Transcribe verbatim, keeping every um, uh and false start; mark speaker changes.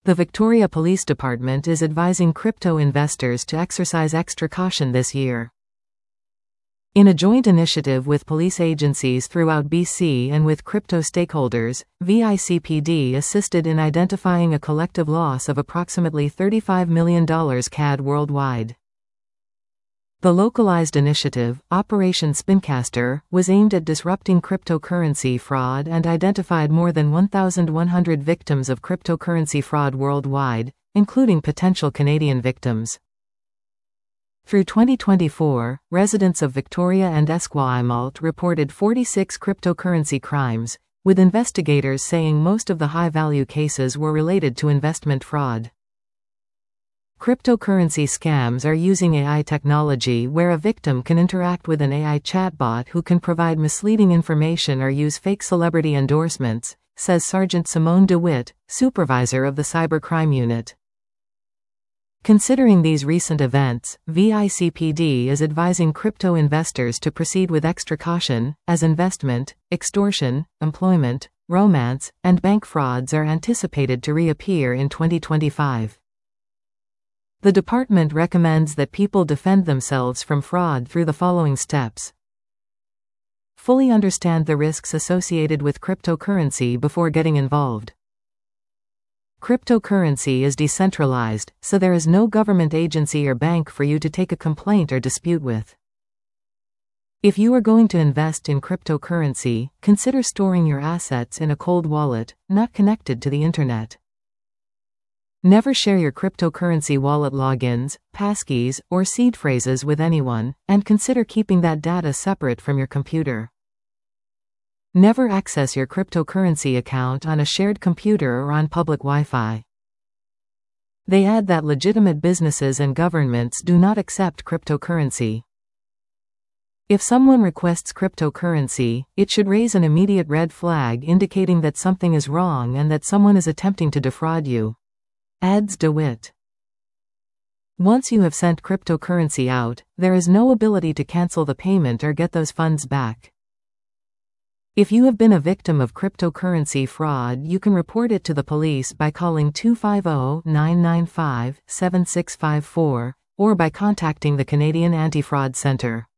Speaker 1: The Victoria Police Department is advising crypto investors to exercise extra caution this year. In a joint initiative with police agencies throughout B C and with crypto stakeholders, V I C P D assisted in identifying a collective loss of approximately thirty-five million dollars C A D worldwide. The localized initiative, Operation Spincaster, was aimed at disrupting cryptocurrency fraud and identified more than one thousand one hundred victims of cryptocurrency fraud worldwide, including potential Canadian victims. Through twenty twenty-four, residents of Victoria and Esquimalt reported forty-six cryptocurrency crimes, with investigators saying most of the high-value cases were related to investment fraud. Cryptocurrency scams are using A I technology where a victim can interact with an A I chatbot who can provide misleading information or use fake celebrity endorsements, says Sergeant Simone DeWitt, supervisor of the Cybercrime Unit. Considering these recent events, V I C P D is advising crypto investors to proceed with extra caution, as investment, extortion, employment, romance, and bank frauds are anticipated to reappear in twenty twenty-five. The department recommends that people defend themselves from fraud through the following steps. Fully understand the risks associated with cryptocurrency before getting involved. Cryptocurrency is decentralized, so there is no government agency or bank for you to take a complaint or dispute with. If you are going to invest in cryptocurrency, consider storing your assets in a cold wallet, not connected to the internet. Never share your cryptocurrency wallet logins, passkeys, or seed phrases with anyone, and consider keeping that data separate from your computer. Never access your cryptocurrency account on a shared computer or on public Wi-Fi. They add that legitimate businesses and governments do not accept cryptocurrency. If someone requests cryptocurrency, it should raise an immediate red flag indicating that something is wrong and that someone is attempting to defraud you, adds DeWitt. Once you have sent cryptocurrency out, there is no ability to cancel the payment or get those funds back. If you have been a victim of cryptocurrency fraud, you can report it to the police by calling two five zero, nine nine five, seven six five four, or by contacting the Canadian Anti-Fraud Centre.